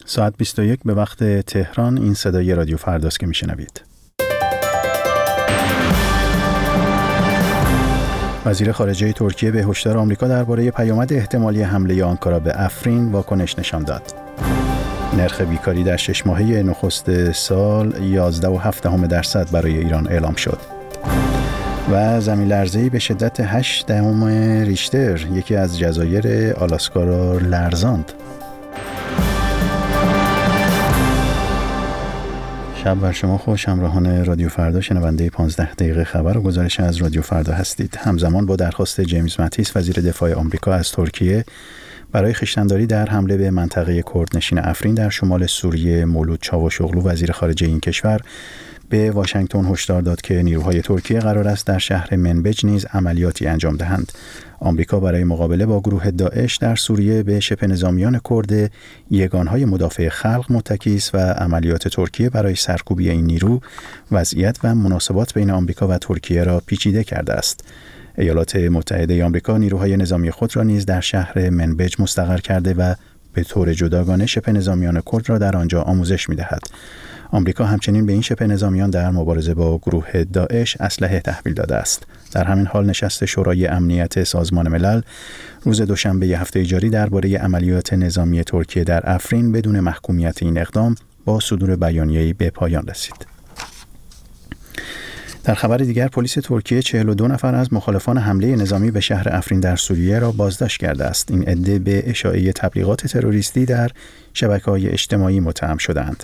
ساعت 21 به وقت تهران. این صدای رادیو فرداست که میشنوید. وزیر خارجه ترکیه به هشدار آمریکا درباره پیامد احتمالی حمله آنکارا به افرین واکنش نشان داد. نرخ بیکاری در 6 ماهه نخست سال 11.7% برای ایران اعلام شد. و زمین لرزه‌ای به شدت 8 ریشتر یکی از جزایر آلاسکا را لرزاند. شب بر شما خوش. همراهان رادیو فردا شنونده 15 دقیقه خبر و گزارش از رادیو فردا هستید. همزمان با درخواست جیمز ماتیس وزیر دفاع آمریکا از ترکیه برای خویشتن‌داری در حمله به منطقه کردنشین افرین در شمال سوریه، مولود چاوشوغلو وزیر خارجه این کشور به واشنگتن هشدار داد که نیروهای ترکیه قرار است در شهر منبج نیز عملیاتی انجام دهند. آمریکا برای مقابله با گروه داعش در سوریه به شبه نظامیان کرد یگانهای مدافع خلق متکی است و عملیات ترکیه برای سرکوبی این نیرو وضعیت و مناسبات بین آمریکا و ترکیه را پیچیده کرده است. ایالات متحده آمریکا نیروهای نظامی خود را نیز در شهر منبج مستقر کرده و به طور جداگانه شبه نظامیان کرد را در آنجا آموزش می‌دهد. آمریکا همچنین به این شبه نظامیان در مبارزه با گروه داعش اسلحه تحویل داده است. در همین حال نشست شورای امنیت سازمان ملل روز دوشنبه هفته جاری درباره عملیات نظامی ترکیه در افرین بدون محکومیت این اقدام با صدور بیانیه‌ای به پایان رسید. در خبر دیگر پلیس ترکیه 42 نفر از مخالفان حمله نظامی به شهر افرین در سوریه را بازداشت کرده است. این عده به اشاعه تبلیغات تروریستی در شبکه‌های اجتماعی متهم شدند.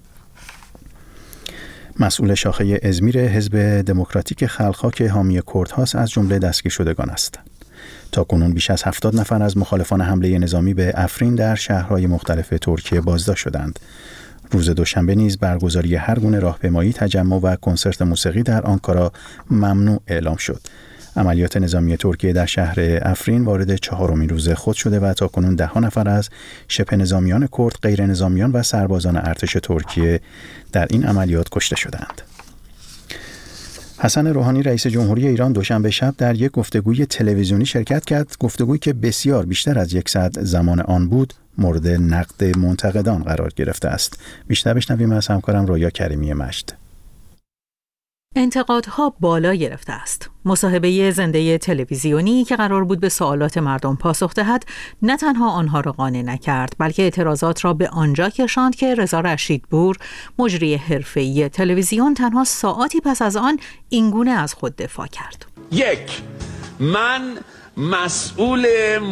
مسئول شاخه ازمیر حزب دموکراتیک خلق‌ها که حامی کردهاست از جمله دستگیر شدگان است. تاکنون بیش از 70 نفر از مخالفان حمله نظامی به افرین در شهرهای مختلف ترکیه بازداشت شدند. روز دوشنبه نیز برگزاری هر گونه راهپیمایی، تجمع و کنسرت موسیقی در آنکارا ممنوع اعلام شد. عملیات نظامی ترکیه در شهر افرین وارد 4مین روز خود شده و تاکنون 10 نفر از شبه نظامیان کرد، غیر نظامیان و سربازان ارتش ترکیه در این عملیات کشته شدند. حسن روحانی رئیس جمهوری ایران دوشنبه شب در یک گفتگوی تلویزیونی شرکت کرد، گفتگویی که بسیار بیشتر از 1 ساعت زمان آن بود مورد نقد منتقدان قرار گرفته است. بیشتر بشنویم از همکارم رویا کریمی مشت. انتقادها بالا گرفته است. مصاحبه زنده تلویزیونی که قرار بود به سوالات مردم پاسخ دهد، نه تنها آنها را قانع نکرد، بلکه اعتراضات را به آنجا کشاند که رضا رشیدپور، مجری حرفه‌ای تلویزیون، تنها ساعاتی پس از آن اینگونه از خود دفاع کرد. 1. من مسئول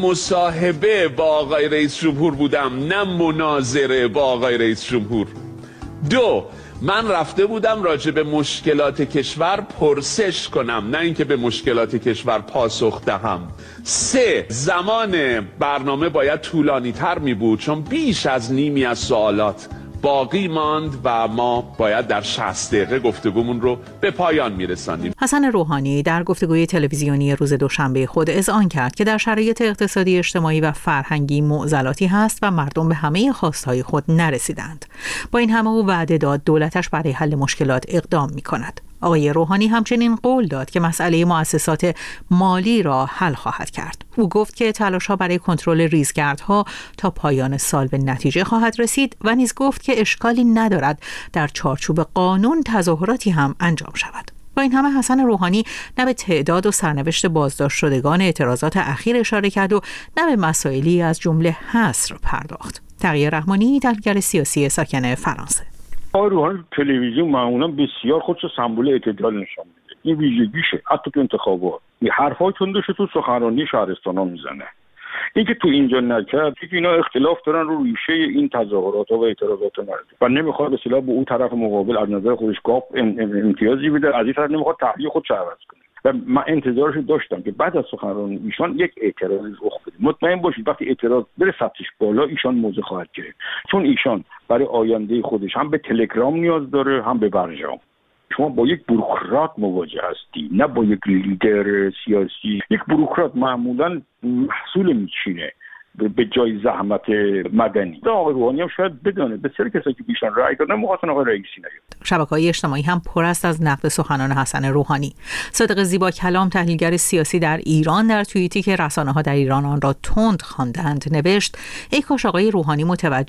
مصاحبه با آقای رئیس جمهور بودم، نه مناظره با آقای رئیس جمهور. 2. من رفته بودم راجع به مشکلات کشور پرسش کنم، نه اینکه به مشکلات کشور پاسخ دهم. 3. زمان برنامه باید طولانی تر می بود چون بیش از نیمی از سوالات باقی ماند و ما باید در 60 دقیقه گفتگومون رو به پایان میرسانیم. حسن روحانی در گفتگوی تلویزیونی روز دوشنبه خود اذعان کرد که در شرایط اقتصادی، اجتماعی و فرهنگی معضلاتی هست و مردم به همه خواستهای خود نرسیدند. با این همه او وعده داد دولتش برای حل مشکلات اقدام می‌کند. آقای روحانی همچنین قول داد که مسئله مؤسسات مالی را حل خواهد کرد. او گفت که تلاش‌ها برای کنترل ریزگردها تا پایان سال به نتیجه خواهد رسید و نیز گفت که اشکالی ندارد در چارچوب قانون تظاهراتی هم انجام شود. با این همه حسن روحانی نه به تعداد و سرنوشت بازداشت شدگان اعتراضات اخیر اشاره کرد و نه به مسائلی از جمله حصر پرداخت. تقی رحمانی، تحلیلگر سیاسی ساکن فرانسه: آقای روحانی تلویزیون معمولا بسیار خودشو سمبل اعتدال نشان میده. این ویژگیشه. حتی تو انتخابات حرفای تندش تو سخنرانی شهرستانا میزنه. اینکه تو اینجا نکرد، اینکه اینا اختلاف دارن رو ریشه این تظاهرات و اعتراضات مردم و نمیخواد به اصطلاح به اون طرف مقابل از نظر خودش گاپ امتیازی بده، از این طرف نمیخواد تحلیل خودش عوض کنه. و من انتظارش داشتم که بعد از سخنرانی ایشان یک اعتراضی رخ بده. مطمئن باشید وقتی اعتراض بره سطحش بالا ایشان موضع خواهد گرفت، چون ایشان برای آینده خودش هم به تلگرام نیاز داره هم به برجام. شما با یک بوروکرات مواجه هستی، نه با یک لیدر سیاسی. یک بوروکرات معمولا محصول میچینه به جای زحمت مدنی. آقای روحانی هم شاید بدونه بسیاری کسایی که بیشتر رأی دادن مخاطبان آقای رئیسی نیست. شبکه‌های اجتماعی هم پر است از نقد سخنان حسن روحانی. صادق زیبا کلام، تحلیلگر سیاسی در ایران، در توییتی که رسانه‌ها در ایران آن را تند خواندند نوشت: ای کاش آقای روحانی متوجه